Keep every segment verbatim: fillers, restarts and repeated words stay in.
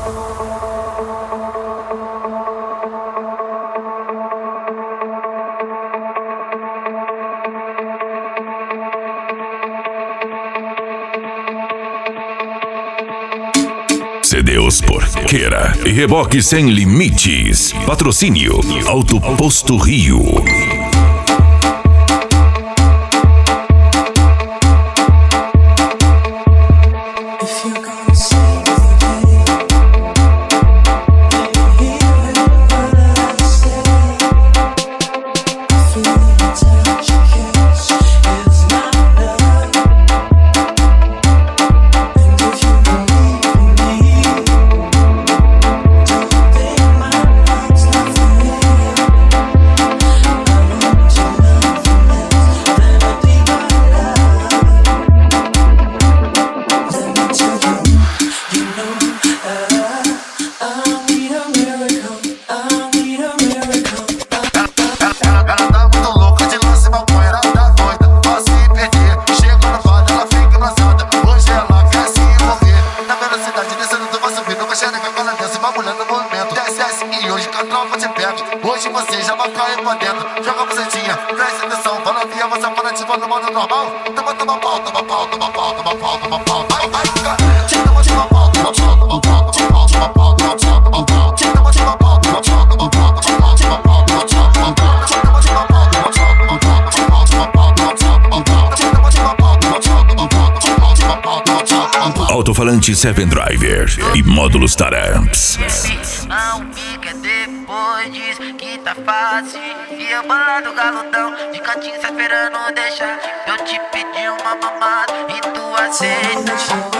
C D Os Porqueira e Reboque Sem Limites. Patrocínio Auto Posto Rio. Hoje você já vai cair pra dentro. Joga a bucetinha, presta atenção. Fala via, você fala tipo no modo normal. Toma, toma pau, toma pau, toma pau, toma pau, toma pau. Vai, vai, cara. Toma, toma pau, toma pau, toma pau, toma pau, toma pau, toma pau, toma pau. Toma, toma pau, toma pau, toma pau, toma pau, toma pau, toma pau, toma pau. Toma, toma pau, toma pau, toma pau, toma pau, toma pau, toma pau. Toma, toma pau, toma pau, toma pau, toma pau, toma pau, toma pau. Alto-falante Seven Driver e módulos Taramps. Não fica depois diz que tá fácil. E eu bolado galudão, de cantinho só esperando deixar. Eu te pedi uma mamada e tu aceita.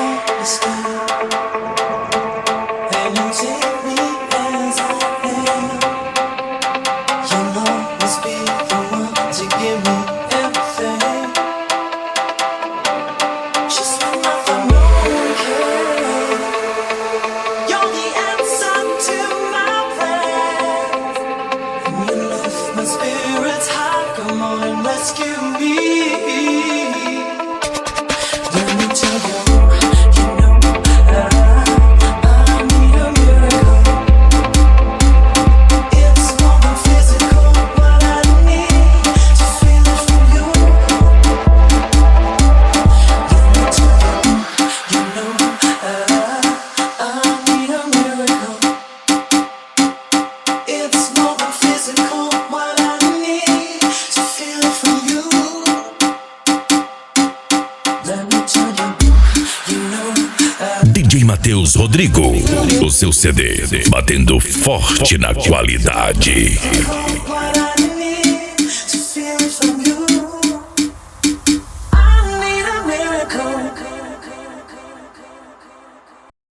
D J Matheus Rodrigo, o seu C D batendo forte na qualidade.